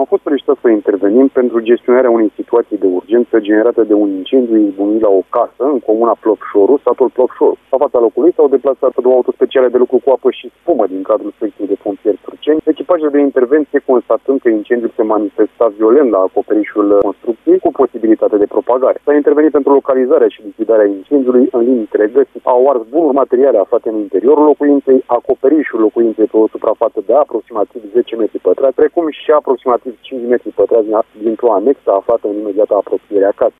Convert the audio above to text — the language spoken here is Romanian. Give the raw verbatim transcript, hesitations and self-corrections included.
Am fost solicitați să intervenim pentru gestionarea unei situații de urgență generată de un incendiu izbucnit la o casă în comuna Plopșoru, satul Plopșoru. La fața locului s-au deplasat două autospeciale de lucru cu apă și spumă din cadrul secției de pompieri Turceni, echipajele de intervenție constatând că incendiul se manifesta violent la acoperișul construcției cu posibilitate de propagare. S-a intervenit pentru localizarea și lichidarea incendiului în limitele găsite. Au ars bunuri materiale aflate în interiorul locuinței, acoperișul locuinței pe o suprafață de aproximativ zece metri pătrați, precum și aproximativ cinci metri pătrați dintr-o anexă aflată în imediată apropiere a casei.